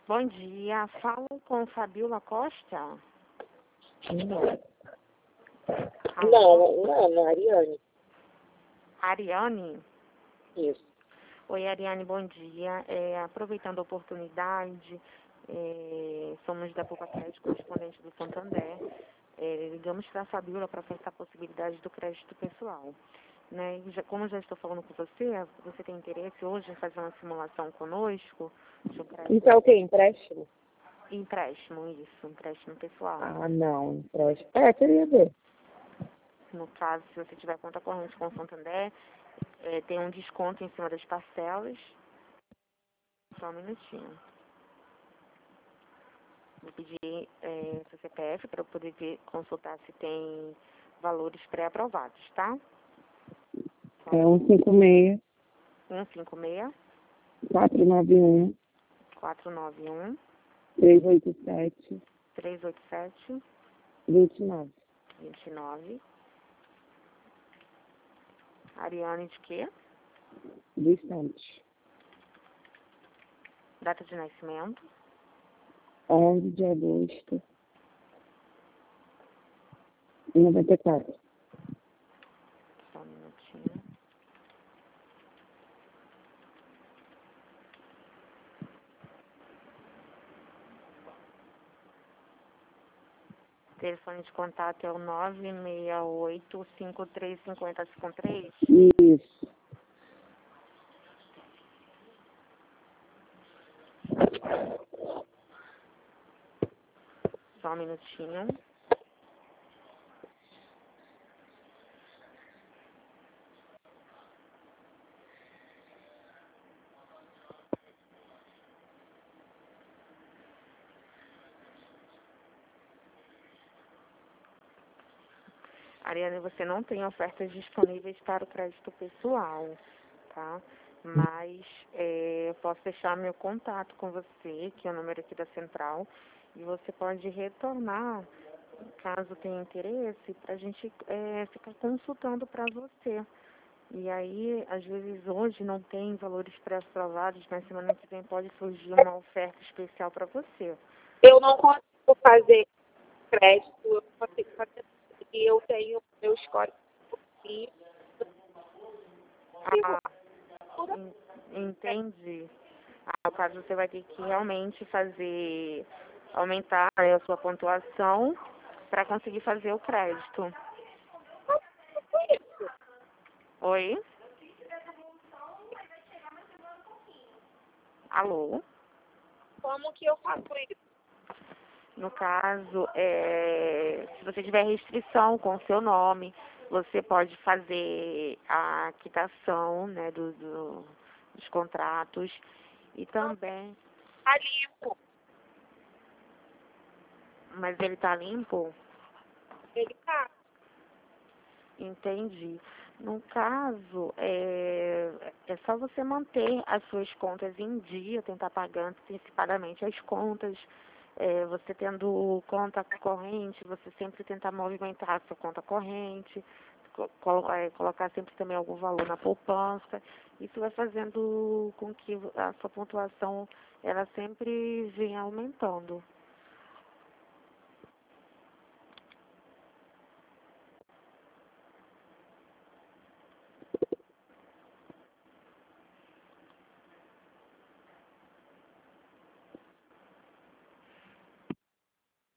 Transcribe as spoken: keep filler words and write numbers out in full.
Bom dia, falo com Fabiola Costa. Não, Alô? não, não, não, Ariane. Ariane? Isso. Oi, Ariane, bom dia. É, aproveitando a oportunidade, é, somos da Poupa Crédito, correspondente do Santander. É, ligamos para a Fabiola para ofertar a possibilidade do crédito pessoal. Né? E já, como eu já estou falando com você, você tem interesse hoje em fazer uma simulação conosco de um crédito? Isso é o quê? Empréstimo? Empréstimo, isso, empréstimo pessoal. Ah, não, empréstimo. É, queria ver. No caso, se você tiver conta corrente com o Santander, é, tem um desconto em cima das parcelas. Só um minutinho. Vou pedir é, seu C P F para eu poder ver, consultar se tem valores pré-aprovados, tá? É um cinco seis, um cinco seis, quatro nove um, quatro nove um, três oito sete, três oito sete, dois nove. dois nove. Ariane de quê? Distante. Data de nascimento? onze de agosto de noventa e quatro. Só um minutinho. Telefone de contato é o nove seis oito, cinco três cinco zero cinco três. Isso. Só um minutinho. Ariane, você não tem ofertas disponíveis para o crédito pessoal, tá? Mas é, eu posso deixar meu contato com você, que é o número aqui da central, e você pode retornar, caso tenha interesse, para a gente é, ficar consultando para você. E aí, às vezes, hoje não tem valores pré-aprovados, mas semana que vem pode surgir uma oferta especial para você. Eu não consigo fazer crédito, eu não consigo fazer e eu tenho meu score aqui. Ah, en- entendi. Ah, no caso, você vai ter que realmente fazer, aumentar, né, a sua pontuação para conseguir fazer o crédito. Oi? Alô? Como que eu faço isso? No caso, é, se você tiver restrição com o seu nome, você pode fazer a quitação, né, do, do- dos contratos e também... Tá limpo. Mas ele tá limpo? Ele tá. Entendi. No caso, é, é só você manter as suas contas em dia, tentar pagar antecipadamente as contas. É, você tendo conta corrente, você sempre tentar movimentar a sua conta corrente, co- colo- é, colocar sempre também algum valor na poupança. Isso vai fazendo com que a sua pontuação ela sempre venha aumentando.